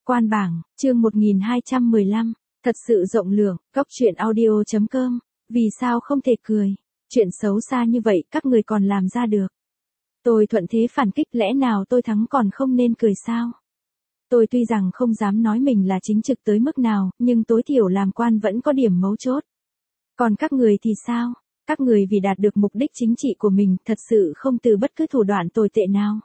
Quan bảng, chương 1215, thật sự rộng lượng, Cóc truyện audio.com, vì sao không thể cười, chuyện xấu xa như vậy các người còn làm ra được. Tôi thuận thế phản kích, lẽ nào tôi thắng còn không nên cười sao? Tôi tuy rằng không dám nói mình là chính trực tới mức nào, nhưng tối thiểu làm quan vẫn có điểm mấu chốt. Còn các người thì sao? Các người vì đạt được mục đích chính trị của mình thật sự không từ bất cứ thủ đoạn tồi tệ nào.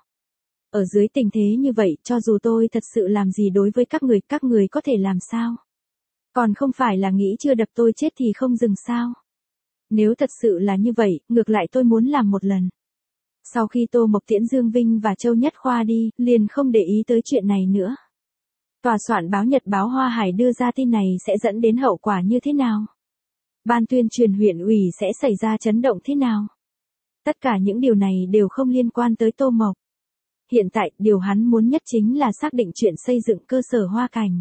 Ở dưới tình thế như vậy, cho dù tôi thật sự làm gì đối với các người có thể làm sao? Còn không phải là nghĩ chưa đập tôi chết thì không dừng sao? Nếu thật sự là như vậy, ngược lại tôi muốn làm một lần. Sau khi Tô Mộc tiễn Dương Vinh và Châu Nhất Khoa đi, liền không để ý tới chuyện này nữa. Tòa soạn báo Nhật báo Hoa Hải đưa ra tin này sẽ dẫn đến hậu quả như thế nào? Ban tuyên truyền huyện ủy sẽ xảy ra chấn động thế nào? Tất cả những điều này đều không liên quan tới Tô Mộc. Hiện tại, điều hắn muốn nhất chính là xác định chuyện xây dựng cơ sở Hoa Cảnh.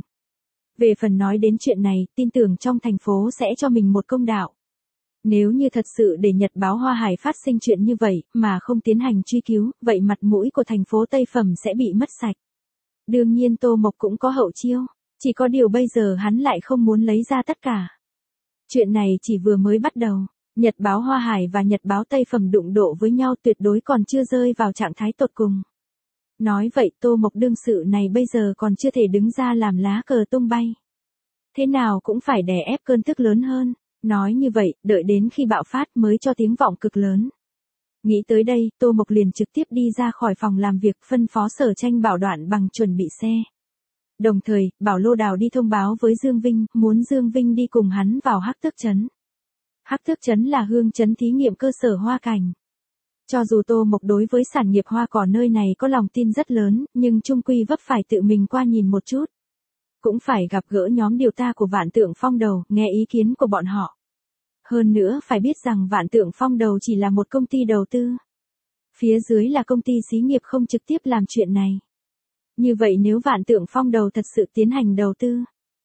Về phần nói đến chuyện này, tin tưởng trong thành phố sẽ cho mình một công đạo. Nếu như thật sự để Nhật báo Hoa Hải phát sinh chuyện như vậy, mà không tiến hành truy cứu, vậy mặt mũi của thành phố Tây Phẩm sẽ bị mất sạch. Đương nhiên Tô Mộc cũng có hậu chiêu, chỉ có điều bây giờ hắn lại không muốn lấy ra tất cả. Chuyện này chỉ vừa mới bắt đầu, Nhật báo Hoa Hải và Nhật báo Tây Phẩm đụng độ với nhau tuyệt đối còn chưa rơi vào trạng thái tột cùng. Nói vậy Tô Mộc đương sự này bây giờ còn chưa thể đứng ra làm lá cờ tung bay. Thế nào cũng phải đè ép cơn tức lớn hơn, nói như vậy, đợi đến khi bạo phát mới cho tiếng vọng cực lớn. Nghĩ tới đây, Tô Mộc liền trực tiếp đi ra khỏi phòng làm việc, phân phó Sở Tranh bảo Đoạn Bằng chuẩn bị xe. Đồng thời, bảo Lô Đào đi thông báo với Dương Vinh, muốn Dương Vinh đi cùng hắn vào Hắc Tước Trấn. Hắc Tước Trấn là hương trấn thí nghiệm cơ sở Hoa Cảnh. Cho dù Tô Mộc đối với sản nghiệp hoa cỏ nơi này có lòng tin rất lớn, nhưng chung quy vấp phải tự mình qua nhìn một chút. Cũng phải gặp gỡ nhóm điều tra của Vạn Tượng Phong Đầu, nghe ý kiến của bọn họ. Hơn nữa phải biết rằng Vạn Tượng Phong Đầu chỉ là một công ty đầu tư. Phía dưới là công ty xí nghiệp không trực tiếp làm chuyện này. Như vậy nếu Vạn Tượng Phong Đầu thật sự tiến hành đầu tư,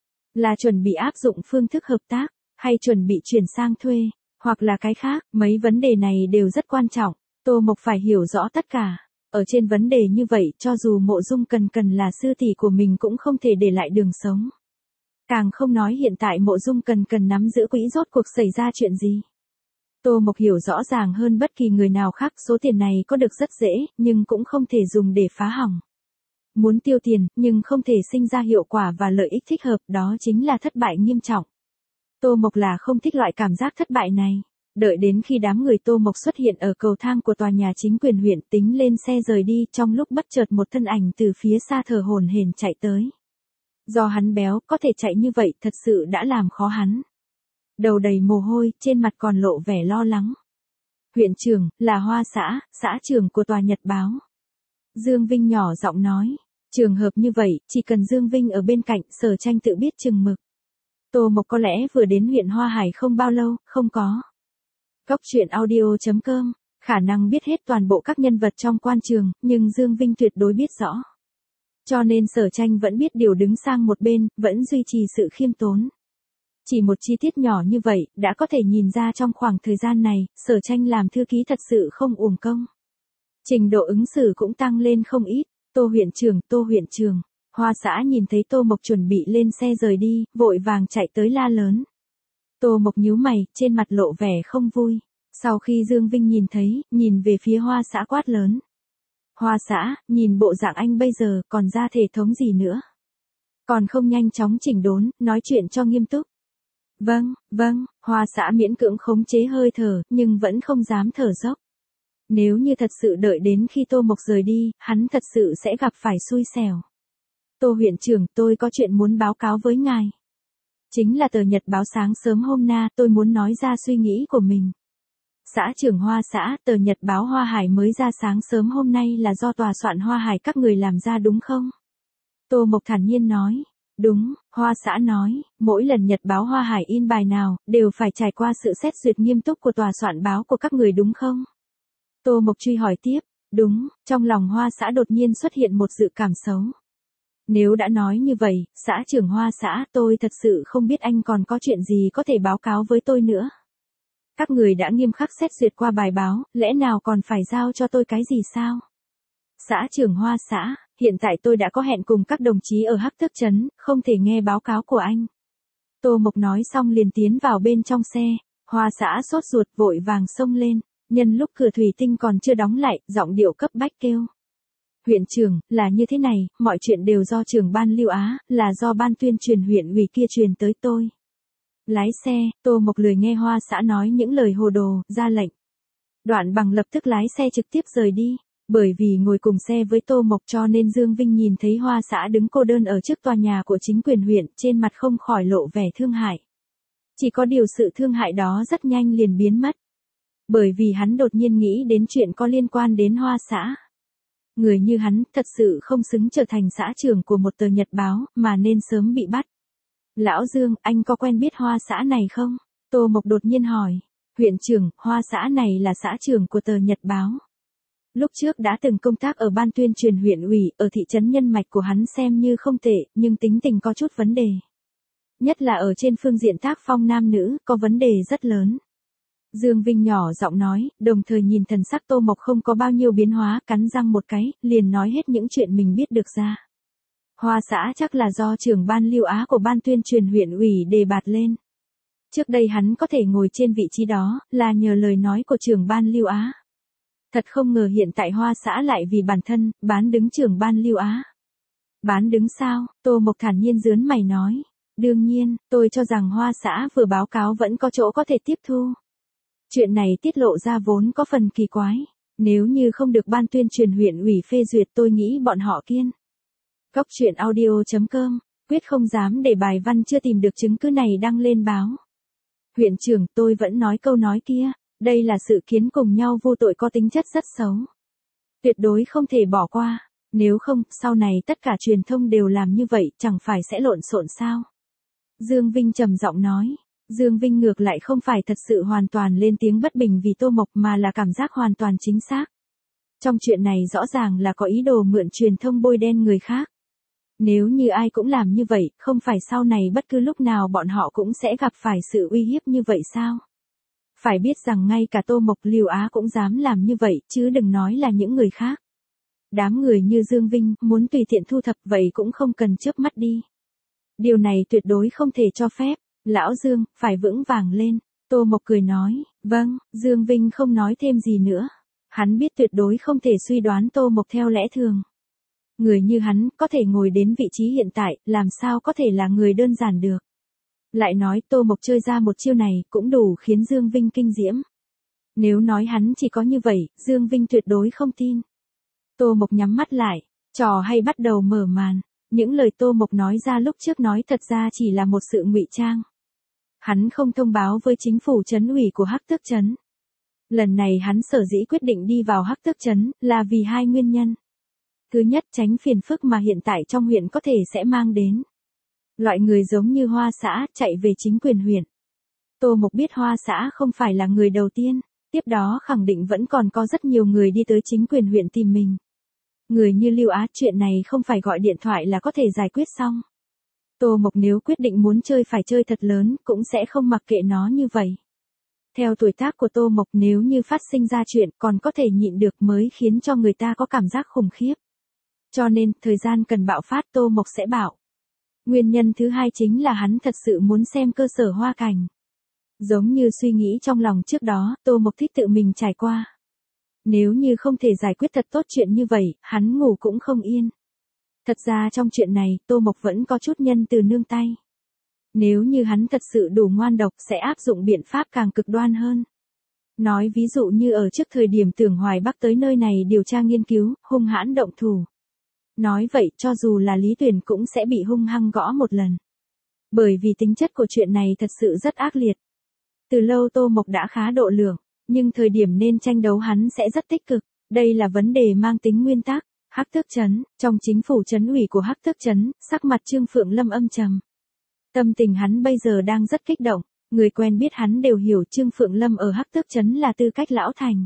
là chuẩn bị áp dụng phương thức hợp tác, hay chuẩn bị chuyển sang thuê, hoặc là cái khác, mấy vấn đề này đều rất quan trọng. Tô Mộc phải hiểu rõ tất cả. Ở trên vấn đề như vậy, cho dù Mộ Dung Cần là sư tỷ của mình cũng không thể để lại đường sống. Càng không nói hiện tại Mộ Dung Cần nắm giữ quỹ rốt cuộc xảy ra chuyện gì. Tô Mộc hiểu rõ ràng hơn bất kỳ người nào khác, số tiền này có được rất dễ, nhưng cũng không thể dùng để phá hỏng. Muốn tiêu tiền, nhưng không thể sinh ra hiệu quả và lợi ích thích hợp, đó chính là thất bại nghiêm trọng. Tô Mộc là không thích loại cảm giác thất bại này. Đợi đến khi đám người Tô Mộc xuất hiện ở cầu thang của tòa nhà chính quyền huyện, tính lên xe rời đi, trong lúc bất chợt một thân ảnh từ phía xa thở hổn hển chạy tới. Do hắn béo, có thể chạy như vậy thật sự đã làm khó hắn. Đầu đầy mồ hôi, trên mặt còn lộ vẻ lo lắng. Huyện trưởng, là Hoa xã trưởng của tòa Nhật báo. Dương Vinh nhỏ giọng nói, trường hợp như vậy, chỉ cần Dương Vinh ở bên cạnh, Sở Tranh tự biết chừng mực. Tô Mộc có lẽ vừa đến huyện Hoa Hải không bao lâu, không có. Cóc truyện audio.com, khả năng biết hết toàn bộ các nhân vật trong quan trường, nhưng Dương Vinh tuyệt đối biết rõ. Cho nên Sở Tranh vẫn biết điều đứng sang một bên, vẫn duy trì sự khiêm tốn. Chỉ một chi tiết nhỏ như vậy, đã có thể nhìn ra trong khoảng thời gian này, Sở Tranh làm thư ký thật sự không uổng công. Trình độ ứng xử cũng tăng lên không ít. Tô huyện trưởng, Hoa xã nhìn thấy Tô Mộc chuẩn bị lên xe rời đi, vội vàng chạy tới la lớn. Tô Mộc nhíu mày, trên mặt lộ vẻ không vui. Sau khi Dương Vinh nhìn thấy, nhìn về phía Hoa xã quát lớn. Hoa xã, nhìn bộ dạng anh bây giờ, còn ra thể thống gì nữa? Còn không nhanh chóng chỉnh đốn, nói chuyện cho nghiêm túc. Vâng, Hoa xã miễn cưỡng khống chế hơi thở, nhưng vẫn không dám thở dốc. Nếu như thật sự đợi đến khi Tô Mộc rời đi, hắn thật sự sẽ gặp phải xui xẻo. Tô huyện trưởng, tôi có chuyện muốn báo cáo với ngài. Chính là tờ Nhật báo sáng sớm hôm nay, tôi muốn nói ra suy nghĩ của mình. Xã trưởng Hoa xã, tờ Nhật báo Hoa Hải mới ra sáng sớm hôm nay là do tòa soạn Hoa Hải các người làm ra đúng không? Tô Mộc thản nhiên nói. Đúng, Hoa xã nói, mỗi lần Nhật báo Hoa Hải in bài nào, đều phải trải qua sự xét duyệt nghiêm túc của tòa soạn báo của các người đúng không? Tô Mộc truy hỏi tiếp. Đúng, trong lòng Hoa xã đột nhiên xuất hiện một dự cảm xấu. Nếu đã nói như vậy, xã trưởng Hoa xã, tôi thật sự không biết anh còn có chuyện gì có thể báo cáo với tôi nữa. Các người đã nghiêm khắc xét duyệt qua bài báo, lẽ nào còn phải giao cho tôi cái gì sao? Xã trưởng Hoa xã, hiện tại tôi đã có hẹn cùng các đồng chí ở Hắc Tước Trấn, không thể nghe báo cáo của anh. Tô Mộc nói xong liền tiến vào bên trong xe, Hoa Xã sốt ruột vội vàng xông lên, nhân lúc cửa thủy tinh còn chưa đóng lại, giọng điệu cấp bách kêu. Huyện trưởng, là như thế này, mọi chuyện đều do trưởng ban Lưu Á, là do ban tuyên truyền huyện ủy kia truyền tới tôi. Lái xe, Tô Mộc lười nghe Hoa Xã nói những lời hồ đồ, ra lệnh. Đoạn Bằng lập tức lái xe trực tiếp rời đi. Bởi vì ngồi cùng xe với Tô Mộc cho nên Dương Vinh nhìn thấy Hoa Xã đứng cô đơn ở trước tòa nhà của chính quyền huyện, trên mặt không khỏi lộ vẻ thương hại. Chỉ có điều sự thương hại đó rất nhanh liền biến mất. Bởi vì hắn đột nhiên nghĩ đến chuyện có liên quan đến Hoa Xã. Người như hắn thật sự không xứng trở thành xã trưởng của một tờ nhật báo, mà nên sớm bị bắt. Lão Dương, anh có quen biết Hoa Xã này không? Tô Mộc đột nhiên hỏi. Huyện trưởng, Hoa Xã này là xã trưởng của tờ nhật báo. Lúc trước đã từng công tác ở ban tuyên truyền huyện ủy, ở thị trấn nhân mạch của hắn xem như không tệ, nhưng tính tình có chút vấn đề. Nhất là ở trên phương diện tác phong nam nữ, có vấn đề rất lớn. Dương Vinh nhỏ giọng nói, đồng thời nhìn thần sắc Tô Mộc không có bao nhiêu biến hóa, cắn răng một cái, liền nói hết những chuyện mình biết được ra. Hoa Xã chắc là do trưởng ban Lưu Á của ban tuyên truyền huyện ủy đề bạt lên. Trước đây hắn có thể ngồi trên vị trí đó, là nhờ lời nói của trưởng ban Lưu Á. Thật không ngờ hiện tại Hoa Xã lại vì bản thân, bán đứng trưởng ban Lưu Á. Bán đứng sao? Tô Mộc thản nhiên rướn mày nói. Đương nhiên, tôi cho rằng Hoa Xã vừa báo cáo vẫn có chỗ có thể tiếp thu. Chuyện này tiết lộ ra vốn có phần kỳ quái. Nếu như không được ban tuyên truyền huyện ủy phê duyệt tôi nghĩ bọn họ kiên. Cóc truyện audio.com, quyết không dám để bài văn chưa tìm được chứng cứ này đăng lên báo. Huyện trưởng, tôi vẫn nói câu nói kia. Đây là sự kiến cùng nhau vô tội có tính chất rất xấu. Tuyệt đối không thể bỏ qua. Nếu không, sau này tất cả truyền thông đều làm như vậy, chẳng phải sẽ lộn xộn sao? Dương Vinh trầm giọng nói. Dương Vinh ngược lại không phải thật sự hoàn toàn lên tiếng bất bình vì Tô Mộc mà là cảm giác hoàn toàn chính xác. Trong chuyện này rõ ràng là có ý đồ mượn truyền thông bôi đen người khác. Nếu như ai cũng làm như vậy, không phải sau này bất cứ lúc nào bọn họ cũng sẽ gặp phải sự uy hiếp như vậy sao? Phải biết rằng ngay cả Tô Mộc Lưu Á cũng dám làm như vậy, chứ đừng nói là những người khác. Đám người như Dương Vinh, muốn tùy tiện thu thập vậy cũng không cần chớp mắt đi. Điều này tuyệt đối không thể cho phép. Lão Dương, phải vững vàng lên. Tô Mộc cười nói, vâng, Dương Vinh không nói thêm gì nữa. Hắn biết tuyệt đối không thể suy đoán Tô Mộc theo lẽ thường. Người như hắn, có thể ngồi đến vị trí hiện tại, làm sao có thể là người đơn giản được. Lại nói Tô Mộc chơi ra một chiêu này, cũng đủ khiến Dương Vinh kinh diễm. Nếu nói hắn chỉ có như vậy, Dương Vinh tuyệt đối không tin. Tô Mộc nhắm mắt lại, trò hay bắt đầu mở màn. Những lời Tô Mộc nói ra lúc trước nói thật ra chỉ là một sự ngụy trang. Hắn không thông báo với chính phủ trấn ủy của Hắc Tước Trấn. Lần này hắn sở dĩ quyết định đi vào Hắc Tước Trấn, là vì hai nguyên nhân. Thứ nhất, tránh phiền phức mà hiện tại trong huyện có thể sẽ mang đến. Loại người giống như Hoa Xã, chạy về chính quyền huyện. Tô Mộc biết Hoa Xã không phải là người đầu tiên, tiếp đó khẳng định vẫn còn có rất nhiều người đi tới chính quyền huyện tìm mình. Người như Lưu Á, chuyện này không phải gọi điện thoại là có thể giải quyết xong. Tô Mộc nếu quyết định muốn chơi phải chơi thật lớn, cũng sẽ không mặc kệ nó như vậy. Theo tuổi tác của Tô Mộc, nếu như phát sinh ra chuyện còn có thể nhịn được mới khiến cho người ta có cảm giác khủng khiếp. Cho nên, thời gian cần bạo phát Tô Mộc sẽ bạo. Nguyên nhân thứ hai chính là hắn thật sự muốn xem cơ sở Hoa Cảnh. Giống như suy nghĩ trong lòng trước đó, Tô Mộc thích tự mình trải qua. Nếu như không thể giải quyết thật tốt chuyện như vậy, hắn ngủ cũng không yên. Thật ra trong chuyện này, Tô Mộc vẫn có chút nhân từ nương tay. Nếu như hắn thật sự đủ ngoan độc sẽ áp dụng biện pháp càng cực đoan hơn. Nói ví dụ như ở trước thời điểm Tưởng Hoài Bắc tới nơi này điều tra nghiên cứu, hung hãn động thủ. Nói vậy cho dù là Lý Tuyển cũng sẽ bị hung hăng gõ một lần. Bởi vì tính chất của chuyện này thật sự rất ác liệt. Từ lâu Tô Mộc đã khá độ lượng, nhưng thời điểm nên tranh đấu hắn sẽ rất tích cực. Đây là vấn đề mang tính nguyên tắc. Hắc Tước Trấn, trong chính phủ trấn ủy của Hắc Tước Trấn, sắc mặt Trương Phượng Lâm âm trầm. Tâm tình hắn bây giờ đang rất kích động, người quen biết hắn đều hiểu Trương Phượng Lâm ở Hắc Tước Trấn là tư cách lão thành.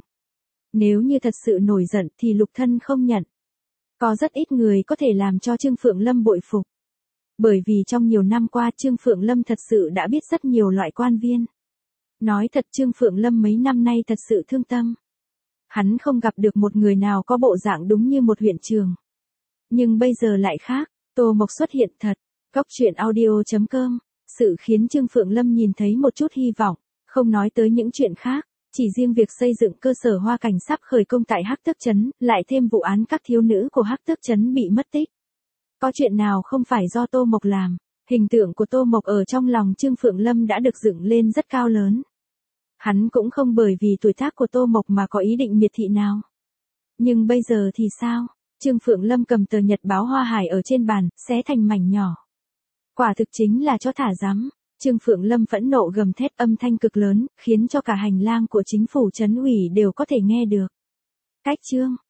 Nếu như thật sự nổi giận thì Lục Thân không nhận. Có rất ít người có thể làm cho Trương Phượng Lâm bội phục. Bởi vì trong nhiều năm qua Trương Phượng Lâm thật sự đã biết rất nhiều loại quan viên. Nói thật Trương Phượng Lâm mấy năm nay thật sự thương tâm. Hắn không gặp được một người nào có bộ dạng đúng như một huyện trưởng. Nhưng bây giờ lại khác, Tô Mộc xuất hiện thật. Cóc truyện audio.com. Sự khiến Trương Phượng Lâm nhìn thấy một chút hy vọng, không nói tới những chuyện khác, chỉ riêng việc xây dựng cơ sở Hoa Cảnh sắp khởi công tại Hắc Tước Trấn, lại thêm vụ án các thiếu nữ của Hắc Tước Trấn bị mất tích. Có chuyện nào không phải do Tô Mộc làm, hình tượng của Tô Mộc ở trong lòng Trương Phượng Lâm đã được dựng lên rất cao lớn. Hắn cũng không bởi vì tuổi tác của Tô Mộc mà có ý định miệt thị nào. Nhưng bây giờ thì sao? Trương Phượng Lâm cầm tờ nhật báo Hoa Hải ở trên bàn, xé thành mảnh nhỏ. Quả thực chính là chó thả rắm. Trương Phượng Lâm phẫn nộ gầm thét âm thanh cực lớn, khiến cho cả hành lang của chính phủ trấn ủy đều có thể nghe được. Cách chương